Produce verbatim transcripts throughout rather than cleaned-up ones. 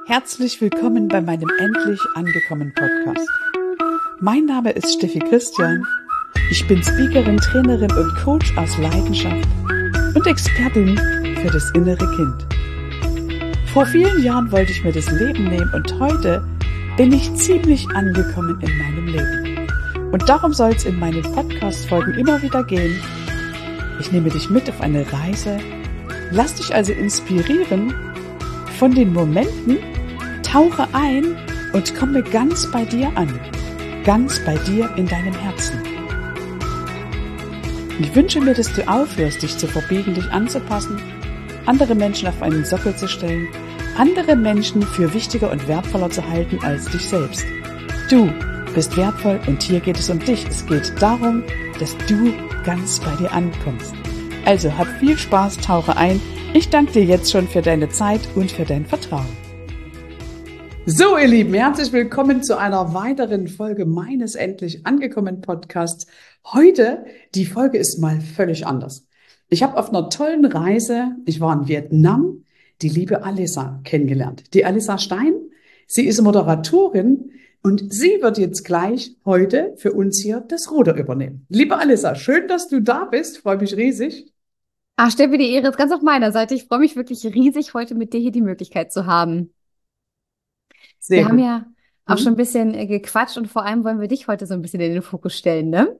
Herzlich willkommen bei meinem Endlich angekommen Podcast. Mein Name ist Steffi Christian. Ich bin Speakerin, Trainerin und Coach aus Leidenschaft und Expertin für das innere Kind. Vor vielen Jahren wollte ich mir das Leben nehmen und heute bin ich ziemlich angekommen in meinem Leben. Und darum soll es in meinen Podcast-Folgen immer wieder gehen. Ich nehme dich mit auf eine Reise, lass dich also inspirieren von den Momenten, tauche ein und komme ganz bei dir an, ganz bei dir in deinem Herzen. Ich wünsche mir, dass du aufhörst, dich zu verbiegen, dich anzupassen, andere Menschen auf einen Sockel zu stellen, andere Menschen für wichtiger und wertvoller zu halten als dich selbst. Du bist wertvoll und hier geht es um dich. Es geht darum, dass du ganz bei dir ankommst. Also hab viel Spaß, tauche ein. Ich danke dir jetzt schon für deine Zeit und für dein Vertrauen. So, ihr Lieben, herzlich willkommen zu einer weiteren Folge meines Endlich angekommen Podcasts. Heute, die Folge ist mal völlig anders. Ich habe auf einer tollen Reise, ich war in Vietnam, die liebe Alissa kennengelernt. Die Alissa Stein, sie ist Moderatorin und sie wird jetzt gleich heute für uns hier das Ruder übernehmen. Liebe Alissa, schön, dass du da bist, freue mich riesig. Ach, Steffi, die Ehre ist ganz auf meiner Seite. Ich freue mich wirklich riesig, heute mit dir hier die Möglichkeit zu haben. Sehr Wir gut. haben ja auch Mhm. schon ein bisschen äh, gequatscht und vor allem wollen wir dich heute so ein bisschen in den Fokus stellen, ne?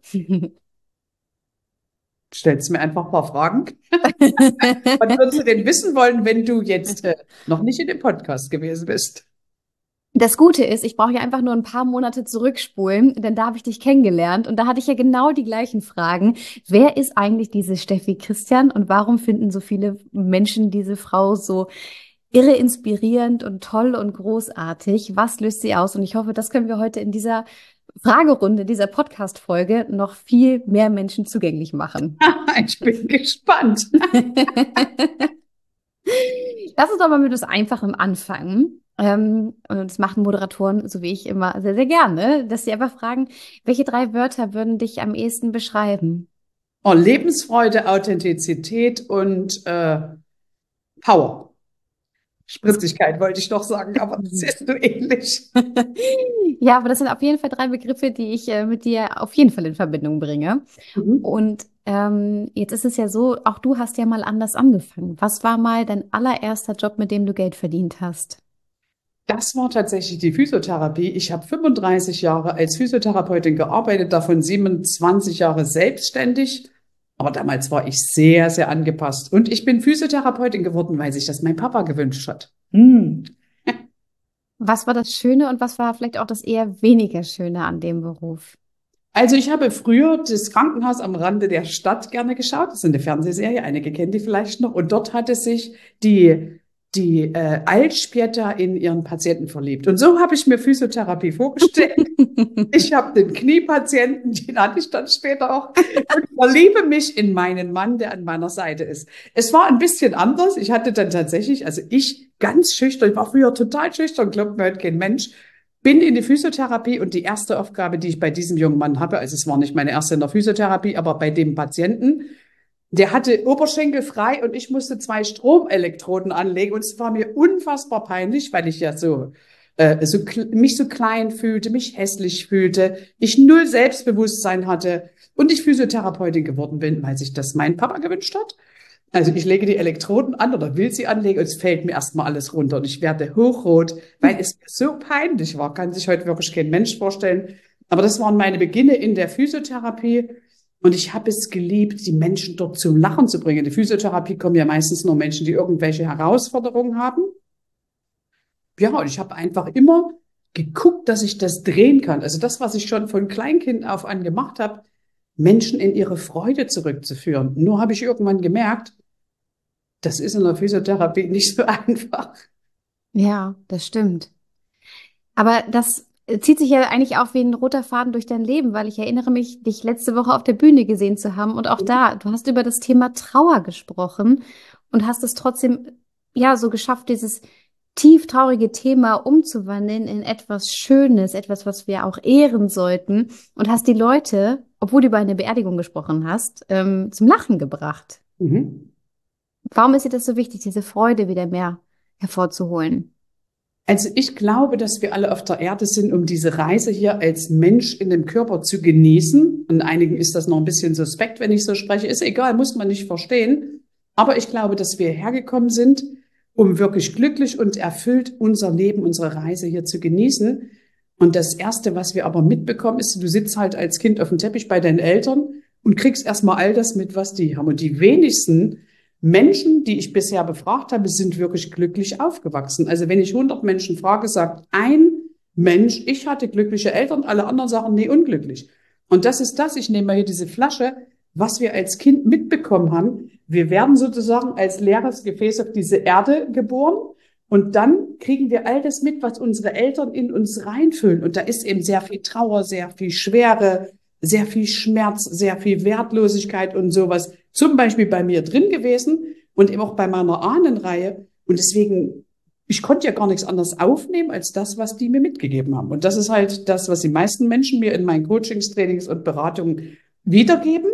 Stellst mir einfach ein paar Fragen. Was würdest du denn wissen wollen, wenn du jetzt äh, noch nicht in dem Podcast gewesen bist? Das Gute ist, ich brauche ja einfach nur ein paar Monate zurückspulen, denn da habe ich dich kennengelernt und da hatte ich ja genau die gleichen Fragen. Wer ist eigentlich diese Steffi Christian und warum finden so viele Menschen diese Frau so irre inspirierend und toll und großartig? Was löst sie aus? Und ich hoffe, das können wir heute in dieser Fragerunde, dieser Podcast-Folge noch viel mehr Menschen zugänglich machen. Ich bin gespannt. Lass uns doch mal mit etwas Einfachem anfangen. Ähm, und das machen Moderatoren, so wie ich, immer sehr, sehr gerne, dass sie einfach fragen, welche drei Wörter würden dich am ehesten beschreiben? Oh, Lebensfreude, Authentizität und äh, Power. Spritzigkeit wollte ich noch sagen, aber das ist so ähnlich. Ja, aber das sind auf jeden Fall drei Begriffe, die ich äh, mit dir auf jeden Fall in Verbindung bringe. Mhm. Und ähm, jetzt ist es ja so, auch du hast ja mal anders angefangen. Was war mal dein allererster Job, mit dem du Geld verdient hast? Das war tatsächlich die Physiotherapie. Ich habe fünfunddreißig Jahre als Physiotherapeutin gearbeitet, davon siebenundzwanzig Jahre selbstständig. Aber damals war ich sehr, sehr angepasst. Und ich bin Physiotherapeutin geworden, weil sich das mein Papa gewünscht hat. Hm. Was war das Schöne und was war vielleicht auch das eher weniger Schöne an dem Beruf? Also ich habe früher das Krankenhaus am Rande der Stadt gerne geschaut. Das ist eine Fernsehserie, einige kennen die vielleicht noch. Und dort hatte sich die, die äh, Altspietta in ihren Patienten verliebt. Und so habe ich mir Physiotherapie vorgestellt. Ich habe den Kniepatienten, den hatte ich dann später auch, und verliebe mich in meinen Mann, der an meiner Seite ist. Es war ein bisschen anders. Ich hatte dann tatsächlich, also ich ganz schüchtern, ich war früher total schüchtern, glaubt mir heute kein Mensch, bin in die Physiotherapie und die erste Aufgabe, die ich bei diesem jungen Mann habe, also es war nicht meine erste in der Physiotherapie, aber bei dem Patienten, der hatte Oberschenkel frei und ich musste zwei Stromelektroden anlegen und es war mir unfassbar peinlich, weil ich ja so äh, so mich so klein fühlte, mich hässlich fühlte, ich null Selbstbewusstsein hatte und ich Physiotherapeutin geworden bin, weil sich das mein Papa gewünscht hat. Also ich lege die Elektroden an oder will sie anlegen und es fällt mir erstmal alles runter und ich werde hochrot, weil es mir so peinlich war. Kann sich heute wirklich kein Mensch vorstellen. Aber das waren meine Beginne in der Physiotherapie und ich habe es geliebt, die Menschen dort zum Lachen zu bringen. In die Physiotherapie kommen ja meistens nur Menschen, die irgendwelche Herausforderungen haben. Ja, und ich habe einfach immer geguckt, dass ich das drehen kann. Also das, was ich schon von Kleinkind auf an gemacht habe, Menschen in ihre Freude zurückzuführen. Nur habe ich irgendwann gemerkt, das ist in der Physiotherapie nicht so einfach. Ja, das stimmt. Aber das äh, zieht sich ja eigentlich auch wie ein roter Faden durch dein Leben, weil ich erinnere mich, dich letzte Woche auf der Bühne gesehen zu haben und auch da, du hast über das Thema Trauer gesprochen und hast es trotzdem, ja, so geschafft, dieses tief traurige Thema umzuwandeln in etwas Schönes, etwas, was wir auch ehren sollten und hast die Leute, obwohl du über eine Beerdigung gesprochen hast, ähm, zum Lachen gebracht. Mhm. Warum ist dir das so wichtig, diese Freude wieder mehr hervorzuholen? Also ich glaube, dass wir alle auf der Erde sind, um diese Reise hier als Mensch in dem Körper zu genießen. Und einigen ist das noch ein bisschen suspekt, wenn ich so spreche. Ist egal, muss man nicht verstehen. Aber ich glaube, dass wir hergekommen sind, um wirklich glücklich und erfüllt unser Leben, unsere Reise hier zu genießen. Und das Erste, was wir aber mitbekommen, ist, du sitzt halt als Kind auf dem Teppich bei deinen Eltern und kriegst erstmal all das mit, was die haben. Und die wenigsten Menschen, die ich bisher befragt habe, sind wirklich glücklich aufgewachsen. Also wenn ich hundert Menschen frage, sagt ein Mensch, ich hatte glückliche Eltern, alle anderen sagen, nee, unglücklich. Und das ist das, ich nehme mal hier diese Flasche, was wir als Kind mitbekommen haben. Wir werden sozusagen als leeres Gefäß auf diese Erde geboren und dann kriegen wir all das mit, was unsere Eltern in uns reinfüllen. Und da ist eben sehr viel Trauer, sehr viel Schwere, sehr viel Schmerz, sehr viel Wertlosigkeit und sowas. Zum Beispiel bei mir drin gewesen und eben auch bei meiner Ahnenreihe. Und deswegen, ich konnte ja gar nichts anderes aufnehmen als das, was die mir mitgegeben haben. Und das ist halt das, was die meisten Menschen mir in meinen Coachings, Trainings und Beratungen wiedergeben,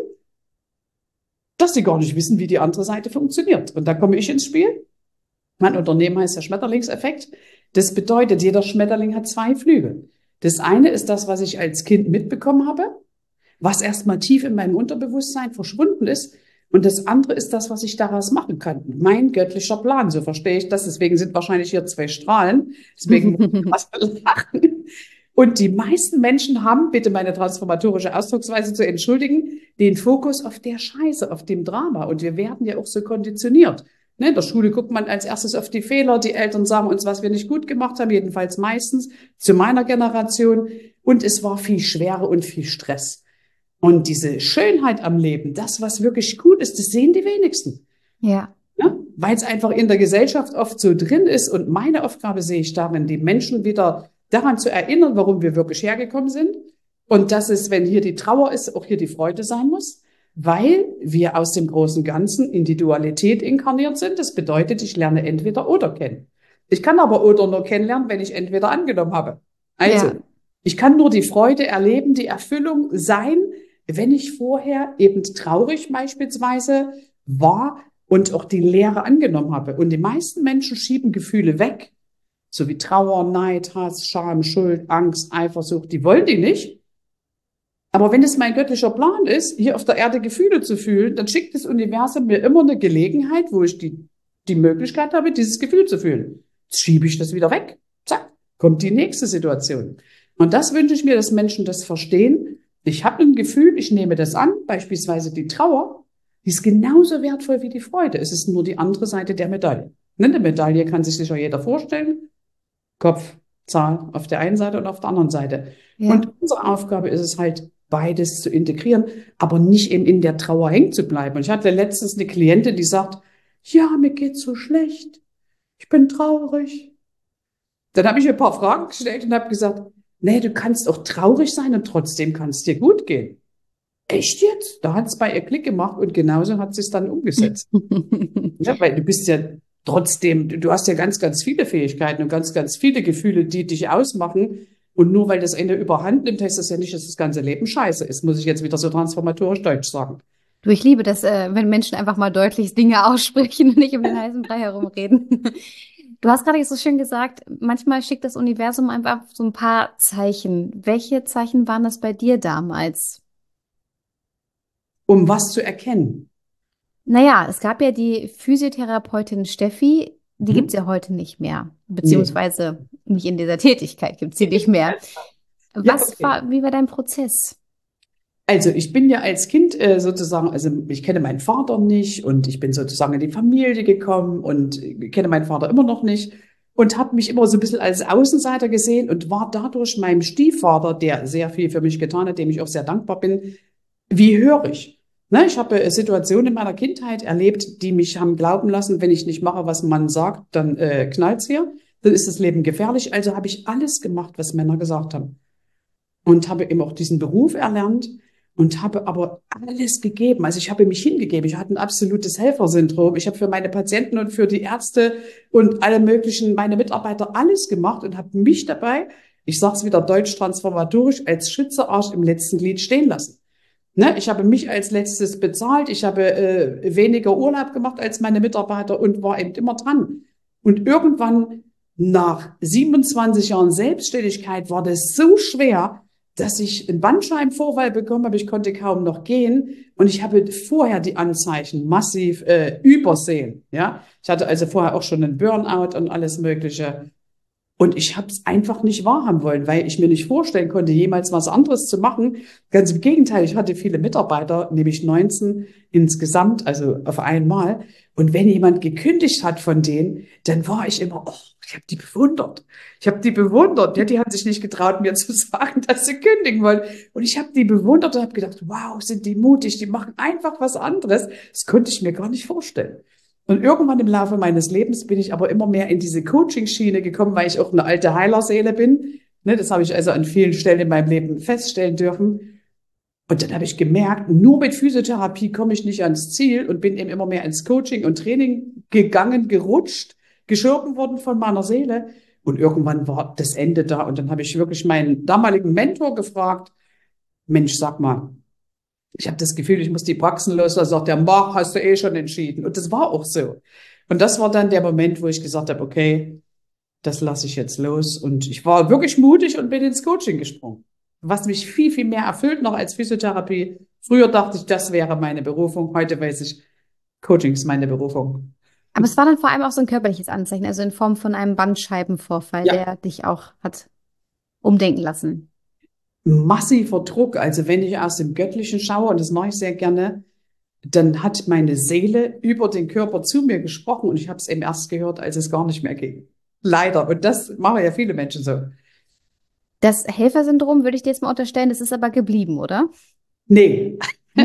dass sie gar nicht wissen, wie die andere Seite funktioniert. Und da komme ich ins Spiel. Mein Unternehmen heißt der Schmetterlingseffekt. Das bedeutet, jeder Schmetterling hat zwei Flügel. Das eine ist das, was ich als Kind mitbekommen habe, was erstmal tief in meinem Unterbewusstsein verschwunden ist. Und das andere ist das, was ich daraus machen kann. Mein göttlicher Plan, so verstehe ich das. Deswegen sind wahrscheinlich hier zwei Strahlen. Deswegen muss ich was lachen. Und die meisten Menschen haben, bitte meine transformatorische Ausdrucksweise zu entschuldigen, den Fokus auf der Scheiße, auf dem Drama. Und wir werden ja auch so konditioniert. Ne, in der Schule guckt man als erstes auf die Fehler. Die Eltern sagen uns, was wir nicht gut gemacht haben, jedenfalls meistens zu meiner Generation. Und es war viel Schwere und viel Stress. Und diese Schönheit am Leben, das, was wirklich gut ist, das sehen die wenigsten. Ja. Ja, weil es einfach in der Gesellschaft oft so drin ist. Und meine Aufgabe sehe ich darin, die Menschen wieder daran zu erinnern, warum wir wirklich hergekommen sind. Und dass es, wenn hier die Trauer ist, auch hier die Freude sein muss. Weil wir aus dem großen Ganzen in die Dualität inkarniert sind. Das bedeutet, ich lerne entweder oder kennen. Ich kann aber oder nur kennenlernen, wenn ich entweder angenommen habe. Also, ja. Ich kann nur die Freude erleben, die Erfüllung sein, wenn ich vorher eben traurig beispielsweise war und auch die Leere angenommen habe. Und die meisten Menschen schieben Gefühle weg, so wie Trauer, Neid, Hass, Scham, Schuld, Angst, Eifersucht, die wollen die nicht. Aber wenn es mein göttlicher Plan ist, hier auf der Erde Gefühle zu fühlen, dann schickt das Universum mir immer eine Gelegenheit, wo ich die, die Möglichkeit habe, dieses Gefühl zu fühlen. Jetzt schiebe ich das wieder weg. Zack, kommt die nächste Situation. Und das wünsche ich mir, dass Menschen das verstehen. Ich habe ein Gefühl, ich nehme das an, beispielsweise die Trauer, die ist genauso wertvoll wie die Freude. Es ist nur die andere Seite der Medaille. Eine Medaille kann sich sicher jeder vorstellen. Kopf, Zahl auf der einen Seite und auf der anderen Seite. Ja. Und unsere Aufgabe ist es halt, beides zu integrieren, aber nicht eben in der Trauer hängen zu bleiben. Und ich hatte letztens eine Klientin, die sagt, ja, mir geht's so schlecht. Ich bin traurig. Dann habe ich ihr ein paar Fragen gestellt und habe gesagt, nee, du kannst auch traurig sein und trotzdem kann es dir gut gehen. Echt jetzt? Da hat es bei ihr Klick gemacht und genauso hat sie es dann umgesetzt. Ja, weil du bist ja trotzdem, du hast ja ganz, ganz viele Fähigkeiten und ganz, ganz viele Gefühle, die dich ausmachen. Und nur weil das eine überhand nimmt, heißt das ja nicht, dass das ganze Leben scheiße ist, muss ich jetzt wieder so transformatorisch deutsch sagen. Du, ich liebe das, äh, wenn Menschen einfach mal deutlich Dinge aussprechen und nicht um den heißen Brei herumreden. Du hast gerade so schön gesagt, manchmal schickt das Universum einfach so ein paar Zeichen. Welche Zeichen waren das bei dir damals? Um was zu erkennen? Naja, es gab ja die Physiotherapeutin Steffi, die Mhm. gibt's ja heute nicht mehr, beziehungsweise nicht in dieser Tätigkeit gibt's sie nicht mehr. Ja, Was okay. war, wie war dein Prozess? Also ich bin ja als Kind äh, sozusagen, also ich kenne meinen Vater nicht und ich bin sozusagen in die Familie gekommen und kenne meinen Vater immer noch nicht und habe mich immer so ein bisschen als Außenseiter gesehen und war dadurch meinem Stiefvater, der sehr viel für mich getan hat, dem ich auch sehr dankbar bin, wie hörig. Ne, ich habe äh, Situationen in meiner Kindheit erlebt, die mich haben glauben lassen, wenn ich nicht mache, was man sagt, dann äh, knallt's hier, dann ist das Leben gefährlich. Also habe ich alles gemacht, was Männer gesagt haben. Und habe eben auch diesen Beruf erlernt und habe aber alles gegeben. Also ich habe mich hingegeben. Ich hatte ein absolutes Helfersyndrom. Ich habe für meine Patienten und für die Ärzte und alle möglichen, meine Mitarbeiter alles gemacht und habe mich dabei, ich sage es wieder deutsch transformatorisch, als Schützearsch im letzten Glied stehen lassen. Ne, ich habe mich als letztes bezahlt. Ich habe äh, weniger Urlaub gemacht als meine Mitarbeiter und war eben immer dran. Und irgendwann nach siebenundzwanzig Jahren Selbstständigkeit war das so schwer, dass ich einen Bandscheibenvorfall bekommen habe. Ich konnte kaum noch gehen und ich habe vorher die Anzeichen massiv äh, übersehen. Ja, ich hatte also vorher auch schon einen Burnout und alles Mögliche. Und ich habe es einfach nicht wahrhaben wollen, weil ich mir nicht vorstellen konnte, jemals was anderes zu machen. Ganz im Gegenteil, ich hatte viele Mitarbeiter, nämlich neunzehn insgesamt, also auf einmal. Und wenn jemand gekündigt hat von denen, dann war ich immer, oh, ich habe die bewundert. Ich habe die bewundert. Ja, die haben sich nicht getraut, mir zu sagen, dass sie kündigen wollen. Und ich habe die bewundert und habe gedacht, wow, sind die mutig, die machen einfach was anderes. Das konnte ich mir gar nicht vorstellen. Und irgendwann im Laufe meines Lebens bin ich aber immer mehr in diese Coaching-Schiene gekommen, weil ich auch eine alte Heilerseele bin. Ne, das habe ich also an vielen Stellen in meinem Leben feststellen dürfen. Und dann habe ich gemerkt, nur mit Physiotherapie komme ich nicht ans Ziel und bin eben immer mehr ins Coaching und Training gegangen, gerutscht, geschoben worden von meiner Seele. Und irgendwann war das Ende da. Und dann habe ich wirklich meinen damaligen Mentor gefragt, Mensch, sag mal, ich habe das Gefühl, ich muss die Praxen los. Da sagt der, mach, hast du eh schon entschieden. Und das war auch so. Und das war dann der Moment, wo ich gesagt habe, okay, das lasse ich jetzt los. Und ich war wirklich mutig und bin ins Coaching gesprungen. Was mich viel, viel mehr erfüllt noch als Physiotherapie. Früher dachte ich, das wäre meine Berufung. Heute weiß ich, Coaching ist meine Berufung. Aber es war dann vor allem auch so ein körperliches Anzeichen, also in Form von einem Bandscheibenvorfall, Ja, der dich auch hat umdenken lassen. massiver Druck. Also wenn ich aus dem Göttlichen schaue, und das mache ich sehr gerne, dann hat meine Seele über den Körper zu mir gesprochen und ich habe es eben erst gehört, als es gar nicht mehr ging. Leider. Und das machen ja viele Menschen so. Das Helfersyndrom würde ich dir jetzt mal unterstellen, das ist aber geblieben, oder? Nee.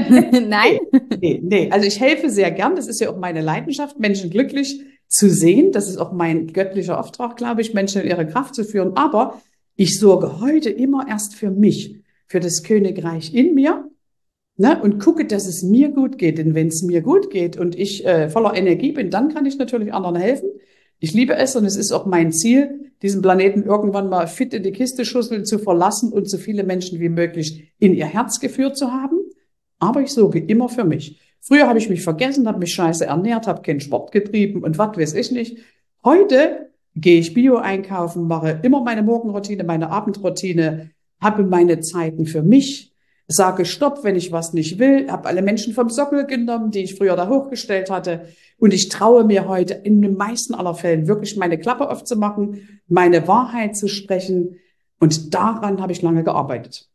Nein? Nee, nee, nee. Also ich helfe sehr gern. Das ist ja auch meine Leidenschaft, Menschen glücklich zu sehen. Das ist auch mein göttlicher Auftrag, glaube ich, Menschen in ihre Kraft zu führen. Aber ich sorge heute immer erst für mich, für das Königreich in mir, ne, und gucke, dass es mir gut geht. Denn wenn es mir gut geht und ich äh, voller Energie bin, dann kann ich natürlich anderen helfen. Ich liebe es und es ist auch mein Ziel, diesen Planeten irgendwann mal fit in die Kiste schusseln zu verlassen und so viele Menschen wie möglich in ihr Herz geführt zu haben. Aber ich sorge immer für mich. Früher habe ich mich vergessen, habe mich scheiße ernährt, habe keinen Sport getrieben und was weiß ich nicht. Heute gehe ich Bio einkaufen, mache immer meine Morgenroutine, meine Abendroutine, habe meine Zeiten für mich, sage Stopp, wenn ich was nicht will, habe alle Menschen vom Sockel genommen, die ich früher da hochgestellt hatte. Und ich traue mir heute in den meisten aller Fällen wirklich meine Klappe aufzumachen, meine Wahrheit zu sprechen. Und daran habe ich lange gearbeitet.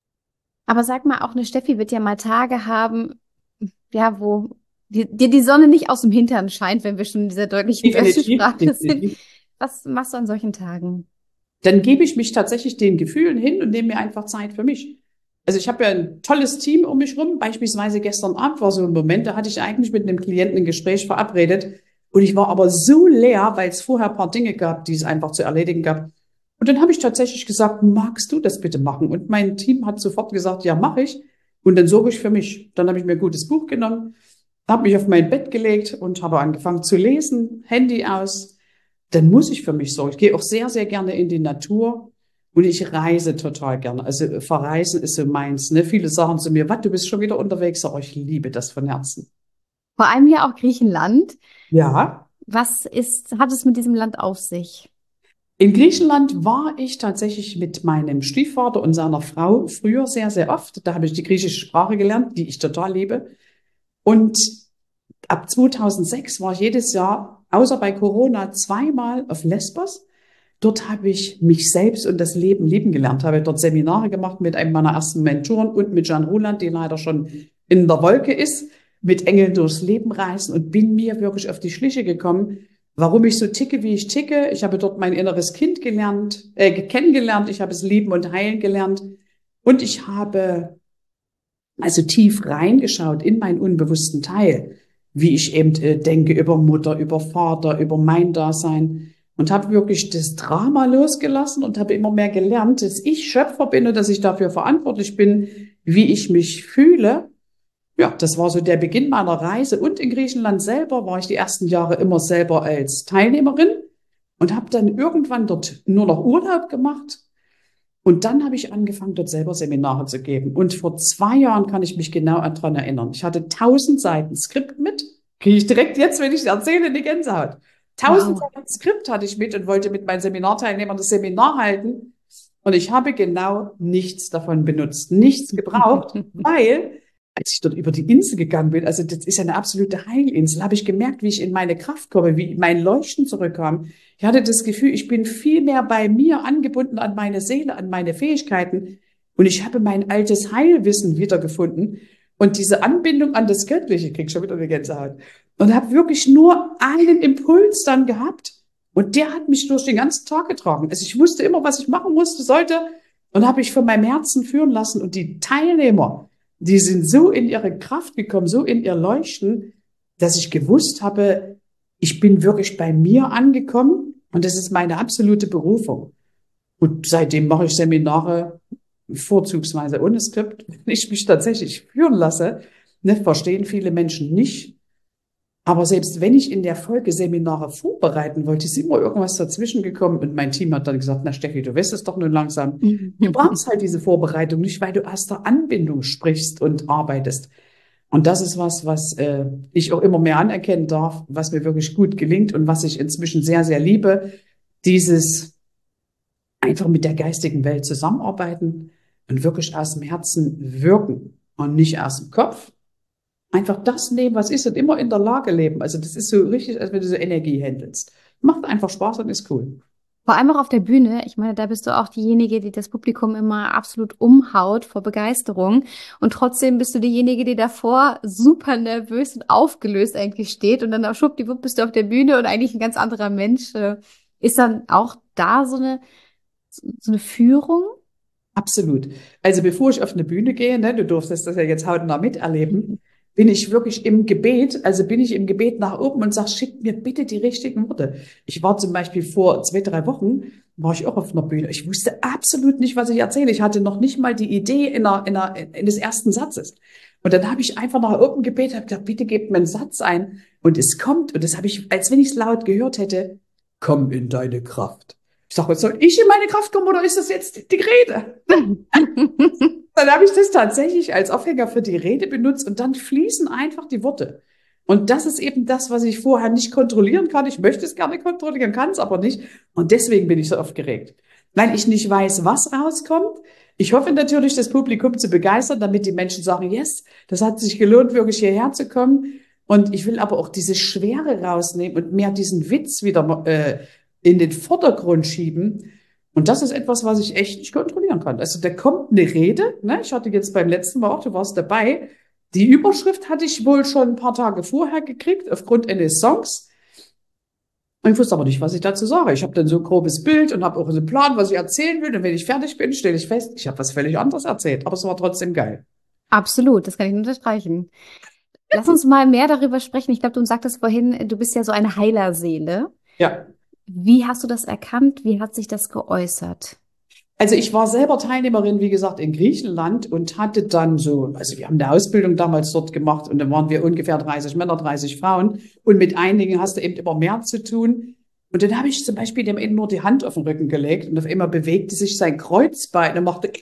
Aber sag mal, auch eine Steffi wird ja mal Tage haben, ja, wo dir die, die Sonne nicht aus dem Hintern scheint, wenn wir schon in dieser deutlichen deutschen Definitiv, Sprache sind. definitiv. Was machst du an solchen Tagen? Dann gebe ich mich tatsächlich den Gefühlen hin und nehme mir einfach Zeit für mich. Also ich habe ja ein tolles Team um mich rum. Beispielsweise gestern Abend war so ein Moment, da hatte ich eigentlich mit einem Klienten ein Gespräch verabredet und ich war aber so leer, weil es vorher ein paar Dinge gab, die es einfach zu erledigen gab. Und dann habe ich tatsächlich gesagt, magst du das bitte machen? Und mein Team hat sofort gesagt, ja, mache ich. Und dann sorge ich für mich. Dann habe ich mir ein gutes Buch genommen, habe mich auf mein Bett gelegt und habe angefangen zu lesen, Handy aus. Dann muss ich für mich sorgen. Ich gehe auch sehr, sehr gerne in die Natur und ich reise total gerne. Also verreisen ist so meins. Ne? Viele sagen zu mir, was, du bist schon wieder unterwegs. Aber ich liebe das von Herzen. Vor allem ja auch Griechenland. Ja. Was ist, hat es mit diesem Land auf sich? In Griechenland war ich tatsächlich mit meinem Stiefvater und seiner Frau früher sehr, sehr oft. Da habe ich die griechische Sprache gelernt, die ich total liebe. Und ab zweitausendsechs war ich jedes Jahr, außer bei Corona, zweimal auf Lesbos. Dort habe ich mich selbst und das Leben lieben gelernt, habe dort Seminare gemacht mit einem meiner ersten Mentoren und mit Jan Ruland, die leider schon in der Wolke ist, mit Engeln durchs Leben reisen und bin mir wirklich auf die Schliche gekommen, warum ich so ticke, wie ich ticke. Ich habe dort mein inneres Kind gelernt, äh, kennengelernt, ich habe es lieben und heilen gelernt und ich habe also tief reingeschaut in meinen unbewussten Teil, wie ich eben äh, denke über Mutter, über Vater, über mein Dasein und habe wirklich das Drama losgelassen und habe immer mehr gelernt, dass ich Schöpfer bin und dass ich dafür verantwortlich bin, wie ich mich fühle. Ja, das war so der Beginn meiner Reise. Und in Griechenland selber war ich die ersten Jahre immer selber als Teilnehmerin und habe dann irgendwann dort nur noch Urlaub gemacht. Und dann habe ich angefangen, dort selber Seminare zu geben. Und vor zwei Jahren kann ich mich genau daran erinnern. Ich hatte tausend Seiten Skript mit. Kriege ich direkt jetzt, wenn ich es erzähle, eine Gänsehaut. Tausend Wow. Seiten Skript hatte ich mit und wollte mit meinen Seminarteilnehmern das Seminar halten. Und ich habe genau nichts davon benutzt, nichts gebraucht, weil als ich dort über die Insel gegangen bin, also das ist ja eine absolute Heilinsel, habe ich gemerkt, wie ich in meine Kraft komme, wie mein Leuchten zurückkam. Ich hatte das Gefühl, ich bin viel mehr bei mir angebunden an meine Seele, an meine Fähigkeiten. Und ich habe mein altes Heilwissen wiedergefunden. Und diese Anbindung an das Göttliche, krieg schon wieder eine Gänsehaut. Und habe wirklich nur einen Impuls dann gehabt. Und der hat mich durch den ganzen Tag getragen. Also ich wusste immer, was ich machen musste, sollte. Und habe ich von meinem Herzen führen lassen. Und die Teilnehmer, die sind so in ihre Kraft gekommen, so in ihr Leuchten, dass ich gewusst habe, ich bin wirklich bei mir angekommen und das ist meine absolute Berufung. Und seitdem mache ich Seminare vorzugsweise ohne Skript, wenn ich mich tatsächlich führen lasse. Ne, verstehen viele Menschen nicht. Aber selbst wenn ich in der Folge Seminare vorbereiten wollte, ist immer irgendwas dazwischen gekommen und mein Team hat dann gesagt, na Steffi, du weißt es doch nun langsam. Du brauchst halt diese Vorbereitung nicht, weil du aus der Anbindung sprichst und arbeitest. Und das ist was, was äh, ich auch immer mehr anerkennen darf, was mir wirklich gut gelingt und was ich inzwischen sehr, sehr liebe. Dieses einfach mit der geistigen Welt zusammenarbeiten und wirklich aus dem Herzen wirken und nicht aus dem Kopf. Einfach das nehmen, was ist und immer in der Lage leben. Also das ist so richtig, als wenn du so Energie handelst. Macht einfach Spaß und ist cool. Vor allem auch auf der Bühne. Ich meine, da bist du auch diejenige, die das Publikum immer absolut umhaut vor Begeisterung. Und trotzdem bist du diejenige, die davor super nervös und aufgelöst eigentlich steht. Und dann schwuppdiwupp bist du auf der Bühne und eigentlich ein ganz anderer Mensch. Äh, Ist dann auch da so eine, so eine Führung? Absolut. Also bevor ich auf eine Bühne gehe, ne, du durftest das ja jetzt hautnah miterleben, bin ich wirklich im Gebet, also bin ich im Gebet nach oben und sag, schick mir bitte die richtigen Worte. Ich war zum Beispiel vor zwei, drei Wochen, war ich auch auf einer Bühne. Ich wusste absolut nicht, was ich erzähle. Ich hatte noch nicht mal die Idee in, einer, in, einer, in des ersten Satzes. Und dann habe ich einfach nach oben gebetet, habe gesagt, bitte gebt mir einen Satz ein. Und es kommt, und das habe ich, als wenn ich es laut gehört hätte, komm in deine Kraft. Ich sage, soll ich in meine Kraft kommen oder ist das jetzt die Rede? Dann habe ich das tatsächlich als Aufhänger für die Rede benutzt und dann fließen einfach die Worte. Und das ist eben das, was ich vorher nicht kontrollieren kann. Ich möchte es gerne kontrollieren, kann es aber nicht. Und deswegen bin ich so aufgeregt, weil ich nicht weiß, was rauskommt. Ich hoffe natürlich, das Publikum zu begeistern, damit die Menschen sagen, yes, das hat sich gelohnt, wirklich hierher zu kommen. Und ich will aber auch diese Schwere rausnehmen und mehr diesen Witz wieder äh, in den Vordergrund schieben. Und das ist etwas, was ich echt nicht kontrollieren kann. Also da kommt eine Rede, ne? Ich hatte jetzt beim letzten Mal auch, du warst dabei. Die Überschrift hatte ich wohl schon ein paar Tage vorher gekriegt, aufgrund eines Songs. Und ich wusste aber nicht, was ich dazu sage. Ich habe dann so ein grobes Bild und habe auch einen Plan, was ich erzählen will. Und wenn ich fertig bin, stelle ich fest, ich habe was völlig anderes erzählt. Aber es war trotzdem geil. Absolut, das kann ich nur unterstreichen. Lass uns mal mehr darüber sprechen. Ich glaube, du sagtest vorhin, du bist ja so eine Heilerseele. Ja. Wie hast du das erkannt? Wie hat sich das geäußert? Also ich war selber Teilnehmerin, wie gesagt, in Griechenland und hatte dann so, also wir haben eine Ausbildung damals dort gemacht und dann waren wir ungefähr dreißig Männer, dreißig Frauen und mit einigen hast du eben immer mehr zu tun. Und dann habe ich zum Beispiel dem eben nur die Hand auf den Rücken gelegt und auf einmal bewegte sich sein Kreuzbein und machte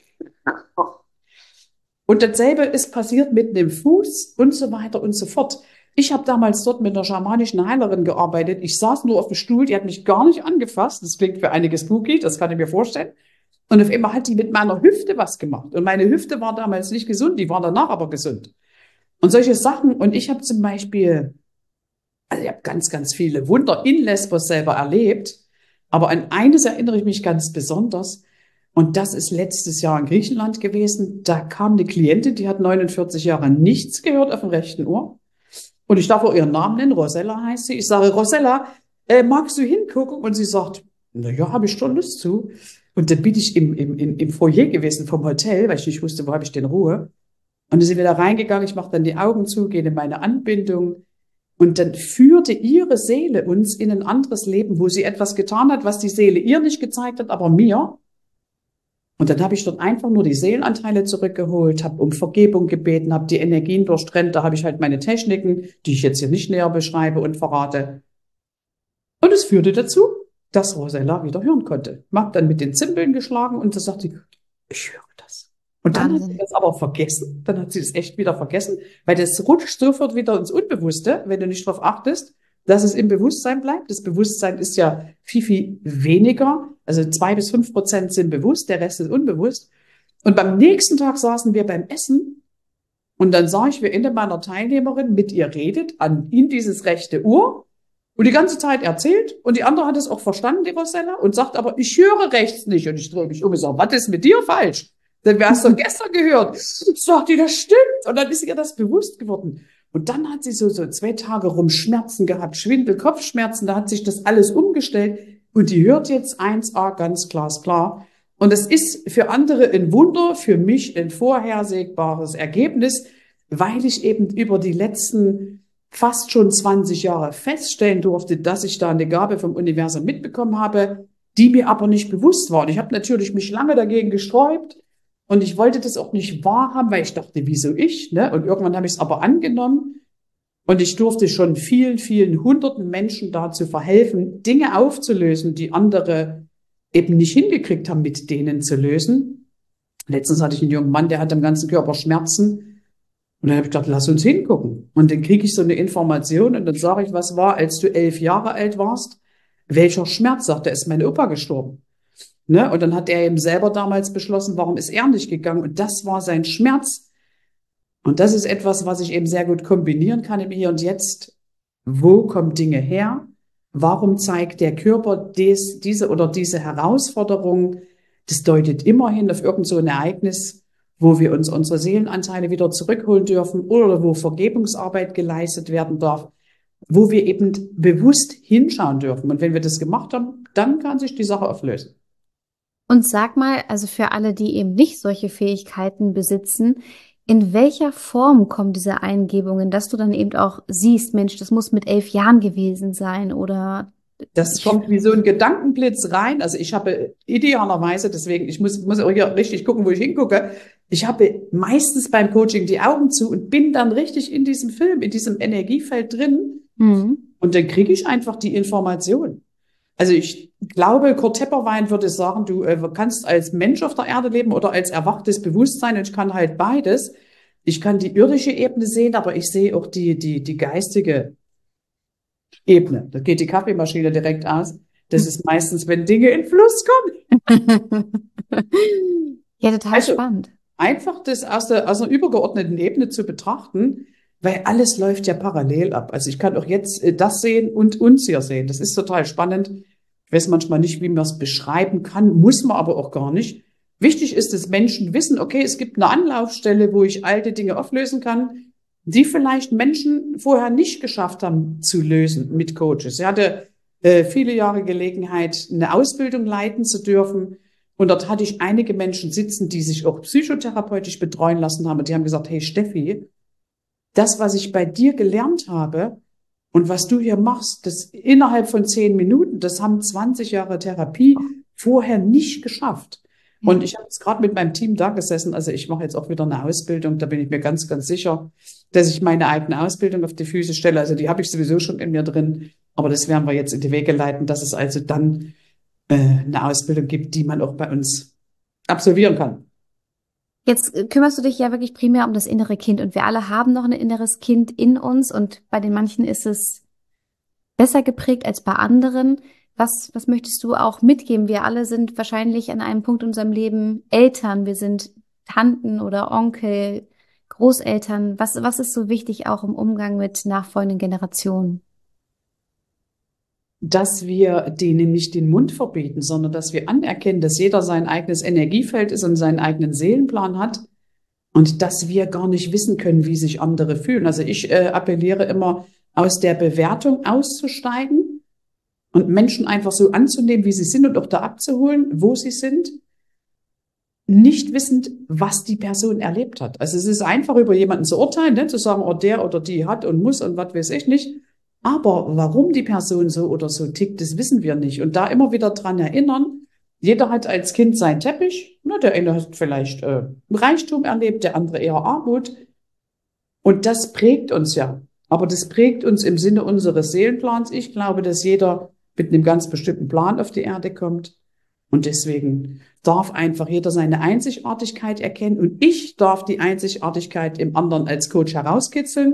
und dasselbe ist passiert mit dem Fuß und so weiter und so fort. Ich habe damals dort mit einer schamanischen Heilerin gearbeitet. Ich saß nur auf dem Stuhl, die hat mich gar nicht angefasst. Das klingt für einige spooky, das kann ich mir vorstellen. Und auf einmal hat die mit meiner Hüfte was gemacht. Und meine Hüfte war damals nicht gesund, die war danach aber gesund. Und solche Sachen. Und ich habe zum Beispiel, also ich habe ganz, ganz viele Wunder in Lesbos selber erlebt. Aber an eines erinnere ich mich ganz besonders. Und das ist letztes Jahr in Griechenland gewesen. Da kam eine Klientin, die hat neunundvierzig Jahre nichts gehört auf dem rechten Ohr. Und ich darf auch ihren Namen nennen, Rosella heißt sie. Ich sage, Rosella, äh, magst du hingucken? Und sie sagt, na ja, habe ich schon Lust zu. Und dann bin ich im, im, im Foyer gewesen vom Hotel, weil ich nicht wusste, wo habe ich denn Ruhe. Und dann sind wir da reingegangen, ich mache dann die Augen zu, gehe in meine Anbindung. Und dann führte ihre Seele uns in ein anderes Leben, wo sie etwas getan hat, was die Seele ihr nicht gezeigt hat, aber mir. Und dann habe ich dort einfach nur die Seelenanteile zurückgeholt, habe um Vergebung gebeten, habe die Energien durchtrennt. Da habe ich halt meine Techniken, die ich jetzt hier nicht näher beschreibe und verrate. Und es führte dazu, dass Rosella wieder hören konnte. Ich habe dann mit den Zimbeln geschlagen und da sagt sie, ich höre das. Und dann hat sie Wahnsinn. das aber vergessen. Dann hat sie das echt wieder vergessen, weil das rutscht sofort wieder ins Unbewusste, wenn du nicht drauf achtest. dass es im Bewusstsein bleibt. Das Bewusstsein ist ja viel, viel weniger. Also zwei bis fünf Prozent sind bewusst, der Rest ist unbewusst. Und beim nächsten Tag saßen wir beim Essen und dann sah ich, wie eine meiner Teilnehmerinnen mit ihr redet, an in dieses rechte Ohr und die ganze Zeit erzählt. Und die andere hat es auch verstanden, die Rosella, und sagt aber, ich höre rechts nicht. Und ich drehe mich um und sage, was ist mit dir falsch? Denn wir hast doch gestern gehört. Sagt die, das stimmt. Und dann ist ihr das bewusst geworden. Und dann hat sie so, so zwei Tage rum Schmerzen gehabt, Schwindel, Kopfschmerzen. Da hat sich das alles umgestellt. Und die hört jetzt eins a ganz glasklar. Und es ist für andere ein Wunder, für mich ein vorhersehbares Ergebnis, weil ich eben über die letzten fast schon zwanzig Jahre feststellen durfte, dass ich da eine Gabe vom Universum mitbekommen habe, die mir aber nicht bewusst war. Und ich habe natürlich mich lange dagegen gesträubt und ich wollte das auch nicht wahrhaben, weil ich dachte, wieso ich? Ne? Und irgendwann habe ich es aber angenommen und ich durfte schon vielen, vielen hunderten Menschen dazu verhelfen, Dinge aufzulösen, die andere eben nicht hingekriegt haben, mit denen zu lösen. Letztens hatte ich einen jungen Mann, der hat am ganzen Körper Schmerzen. Und dann habe ich gedacht, lass uns hingucken. Und dann kriege ich so eine Information und dann sage ich, was war, als du elf Jahre alt warst? Welcher Schmerz? Sagt er, ist mein Opa gestorben. Ne? Und dann hat er eben selber damals beschlossen, warum ist er nicht gegangen? Und das war sein Schmerz. Und das ist etwas, was ich eben sehr gut kombinieren kann im Hier und Jetzt. Wo kommen Dinge her? Warum zeigt der Körper des, diese oder diese Herausforderung? Das deutet immerhin auf irgend so ein Ereignis, wo wir uns unsere Seelenanteile wieder zurückholen dürfen oder wo Vergebungsarbeit geleistet werden darf, wo wir eben bewusst hinschauen dürfen. Und wenn wir das gemacht haben, dann kann sich die Sache auflösen. Und sag mal, also für alle, die eben nicht solche Fähigkeiten besitzen, in welcher Form kommen diese Eingebungen, dass du dann eben auch siehst, Mensch, das muss mit elf Jahren gewesen sein oder... Das kommt wie so ein Gedankenblitz rein. Also ich habe idealerweise, deswegen, ich muss, muss auch hier richtig gucken, wo ich hingucke. Ich habe meistens beim Coaching die Augen zu und bin dann richtig in diesem Film, in diesem Energiefeld drin. Mhm. Und dann kriege ich einfach die Information. Also ich glaube, Kurt Tepperwein würde sagen, du äh, kannst als Mensch auf der Erde leben oder als erwachtes Bewusstsein. Und ich kann halt beides. Ich kann die irdische Ebene sehen, aber ich sehe auch die, die, die geistige Ebene. Da geht die Kaffeemaschine direkt aus. Das ist meistens, wenn Dinge in Fluss kommen. Ja, total also, spannend. Einfach das aus der, aus einer übergeordneten Ebene zu betrachten, weil alles läuft ja parallel ab. Also ich kann auch jetzt das sehen und uns hier sehen. Das ist total spannend. Ich weiß manchmal nicht, wie man es beschreiben kann, muss man aber auch gar nicht. Wichtig ist, dass Menschen wissen, okay, es gibt eine Anlaufstelle, wo ich alte Dinge auflösen kann, die vielleicht Menschen vorher nicht geschafft haben zu lösen mit Coaches. Ich hatte äh, viele Jahre Gelegenheit, eine Ausbildung leiten zu dürfen. Und dort hatte ich einige Menschen sitzen, die sich auch psychotherapeutisch betreuen lassen haben. Und die haben gesagt, hey Steffi, das, was ich bei dir gelernt habe und was du hier machst, das innerhalb von zehn Minuten, das haben zwanzig Jahre Therapie vorher nicht geschafft. Und ich habe jetzt gerade mit meinem Team da gesessen, also ich mache jetzt auch wieder eine Ausbildung, da bin ich mir ganz, ganz sicher, dass ich meine eigene Ausbildung auf die Füße stelle. Also die habe ich sowieso schon in mir drin, aber das werden wir jetzt in die Wege leiten, dass es also dann äh, eine Ausbildung gibt, die man auch bei uns absolvieren kann. Jetzt kümmerst du dich ja wirklich primär um das innere Kind und wir alle haben noch ein inneres Kind in uns und bei den manchen ist es besser geprägt als bei anderen. Was, was möchtest du auch mitgeben? Wir alle sind wahrscheinlich an einem Punkt in unserem Leben Eltern. Wir sind Tanten oder Onkel, Großeltern. Was, was ist so wichtig auch im Umgang mit nachfolgenden Generationen? Dass wir denen nicht den Mund verbieten, sondern dass wir anerkennen, dass jeder sein eigenes Energiefeld ist und seinen eigenen Seelenplan hat und dass wir gar nicht wissen können, wie sich andere fühlen. Also ich äh, appelliere immer, aus der Bewertung auszusteigen und Menschen einfach so anzunehmen, wie sie sind und auch da abzuholen, wo sie sind, nicht wissend, was die Person erlebt hat. Also es ist einfach, über jemanden zu urteilen, ne? Zu sagen, oh, der oder die hat und muss und was weiß ich nicht. Aber warum die Person so oder so tickt, das wissen wir nicht. Und da immer wieder dran erinnern, jeder hat als Kind seinen Teppich. Ne? Der eine hat vielleicht äh, Reichtum erlebt, der andere eher Armut. Und das prägt uns ja. Aber das prägt uns im Sinne unseres Seelenplans. Ich glaube, dass jeder mit einem ganz bestimmten Plan auf die Erde kommt. Und deswegen darf einfach jeder seine Einzigartigkeit erkennen. Und ich darf die Einzigartigkeit im anderen als Coach herauskitzeln.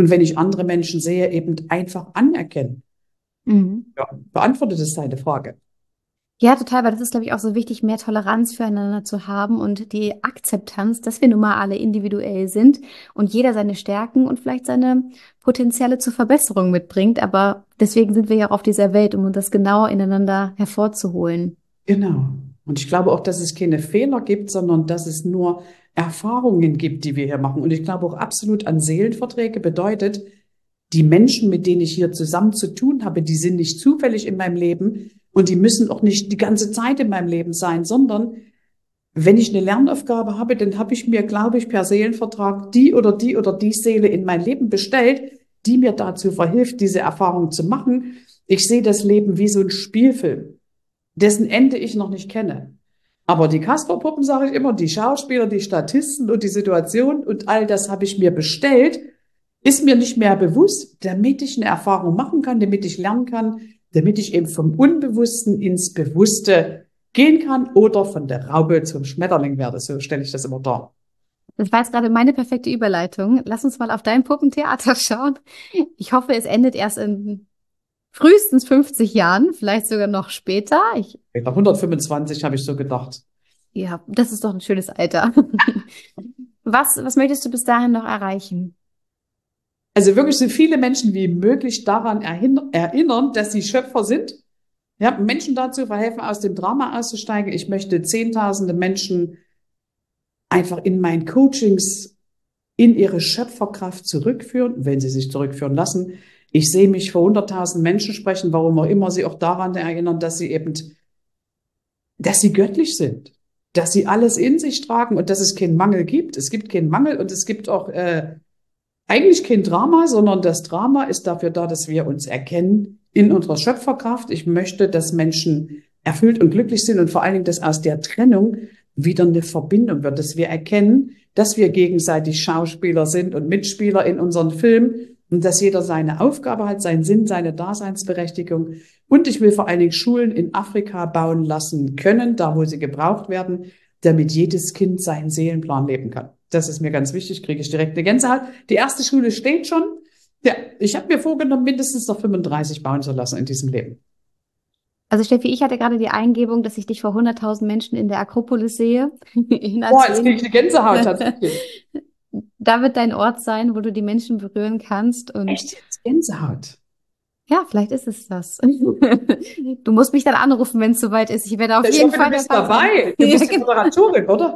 und wenn ich andere Menschen sehe, eben einfach anerkennen. Mhm. Ja, beantwortet es deine Frage. Ja, total, weil das ist, glaube ich, auch so wichtig, mehr Toleranz füreinander zu haben und die Akzeptanz, dass wir nun mal alle individuell sind und jeder seine Stärken und vielleicht seine Potenziale zur Verbesserung mitbringt. Aber deswegen sind wir ja auch auf dieser Welt, um das genauer ineinander hervorzuholen. Genau. Und ich glaube auch, dass es keine Fehler gibt, sondern dass es nur Erfahrungen gibt, die wir hier machen. Und ich glaube auch absolut an Seelenverträge bedeutet, die Menschen, mit denen ich hier zusammen zu tun habe, die sind nicht zufällig in meinem Leben und die müssen auch nicht die ganze Zeit in meinem Leben sein, sondern wenn ich eine Lernaufgabe habe, dann habe ich mir, glaube ich, per Seelenvertrag die oder die oder die Seele in mein Leben bestellt, die mir dazu verhilft, diese Erfahrung zu machen. Ich sehe das Leben wie so ein Spielfilm, dessen Ende ich noch nicht kenne. Aber die Kasperpuppen, sage ich immer, die Schauspieler, die Statisten und die Situation und all das habe ich mir bestellt, ist mir nicht mehr bewusst, damit ich eine Erfahrung machen kann, damit ich lernen kann, damit ich eben vom Unbewussten ins Bewusste gehen kann oder von der Raupe zum Schmetterling werde. So stelle ich das immer dar. Das war jetzt gerade meine perfekte Überleitung. Lass uns mal auf dein Puppentheater schauen. Ich hoffe, es endet erst in frühestens fünfzig Jahren, vielleicht sogar noch später. Ich, Nach hundertfünfundzwanzig habe ich so gedacht. ja, das ist doch ein schönes Alter. Was, was möchtest du bis dahin noch erreichen? Also wirklich so viele Menschen wie möglich daran erinnern, dass sie Schöpfer sind. Ja, Menschen dazu verhelfen, aus dem Drama auszusteigen. Ich möchte Zehntausende Menschen einfach in meinen Coachings in ihre Schöpferkraft zurückführen, wenn sie sich zurückführen lassen. Ich sehe mich vor hunderttausend Menschen sprechen, warum auch immer, sie auch daran erinnern, dass sie eben, dass sie göttlich sind, dass sie alles in sich tragen und dass es keinen Mangel gibt. Es gibt keinen Mangel und es gibt auch äh, eigentlich kein Drama, sondern das Drama ist dafür da, dass wir uns erkennen in unserer Schöpferkraft. Ich möchte, dass Menschen erfüllt und glücklich sind und vor allen Dingen, dass aus der Trennung wieder eine Verbindung wird, dass wir erkennen, dass wir gegenseitig Schauspieler sind und Mitspieler in unseren Filmen und dass jeder seine Aufgabe hat, seinen Sinn, seine Daseinsberechtigung. Und ich will vor allen Dingen Schulen in Afrika bauen lassen können, da wo sie gebraucht werden, damit jedes Kind seinen Seelenplan leben kann. Das ist mir ganz wichtig, kriege ich direkt eine Gänsehaut. Die erste Schule steht schon. Ja, ich habe mir vorgenommen, mindestens noch fünfunddreißig bauen zu lassen in diesem Leben. Also Steffi, ich hatte gerade die Eingebung, dass ich dich vor hunderttausend Menschen in der Akropolis sehe. Boah, jetzt kriege ich eine Gänsehaut tatsächlich. Da wird dein Ort sein, wo du die Menschen berühren kannst. Und echt jetzt Gänsehaut? Ja, vielleicht ist es das. Du musst mich dann anrufen, wenn es soweit ist. Ich werde auf Ich jeden hoffe, Fall du bist dabei dabei. Du sein. bist die Moderatorin, oder?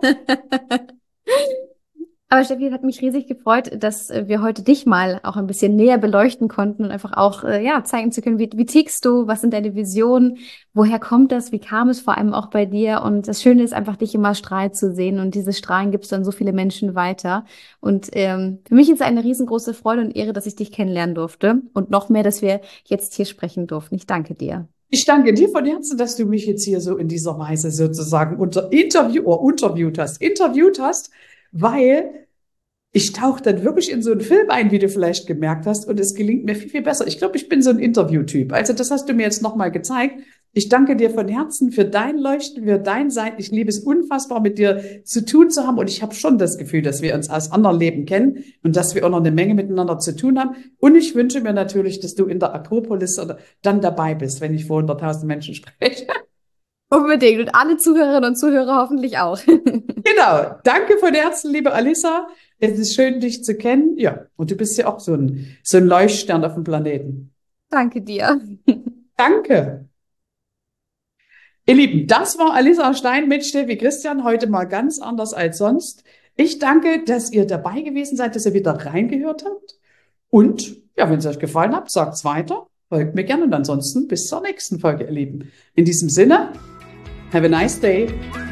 Aber Steffi, es hat mich riesig gefreut, dass äh, wir heute dich mal auch ein bisschen näher beleuchten konnten und einfach auch äh, ja zeigen zu können, wie, wie tickst du, was sind deine Visionen, woher kommt das, wie kam es vor allem auch bei dir. Und das Schöne ist einfach, dich immer strahlen zu sehen und diese Strahlen gibst du an so viele Menschen weiter. Und ähm, für mich ist es eine riesengroße Freude und Ehre, dass ich dich kennenlernen durfte und noch mehr, dass wir jetzt hier sprechen durften. Ich danke dir. Ich danke dir von Herzen, dass du mich jetzt hier so in dieser Weise sozusagen unter Interview oder interviewt hast, interviewt hast, weil ich tauche dann wirklich in so einen Film ein, wie du vielleicht gemerkt hast, und es gelingt mir viel, viel besser. Ich glaube, ich bin so ein Interviewtyp. Also das hast du mir jetzt nochmal gezeigt. Ich danke dir von Herzen für dein Leuchten, für dein Sein. Ich liebe es unfassbar, mit dir zu tun zu haben. Und ich habe schon das Gefühl, dass wir uns aus anderen Leben kennen und dass wir auch noch eine Menge miteinander zu tun haben. Und ich wünsche mir natürlich, dass du in der Akropolis dann dabei bist, wenn ich vor hunderttausend Menschen spreche. Unbedingt. Und alle Zuhörerinnen und Zuhörer hoffentlich auch. Genau. Danke von Herzen, liebe Alissa. Es ist schön, dich zu kennen. Ja, und du bist ja auch so ein, so ein Leuchtstern auf dem Planeten. Danke dir. Danke. Ihr Lieben, das war Alissa Stein mit Steffi Christian, heute mal ganz anders als sonst. Ich danke, dass ihr dabei gewesen seid, dass ihr wieder reingehört habt. Und ja, wenn es euch gefallen hat, sagt's weiter, folgt mir gerne und ansonsten bis zur nächsten Folge, ihr Lieben. In diesem Sinne, have a nice day.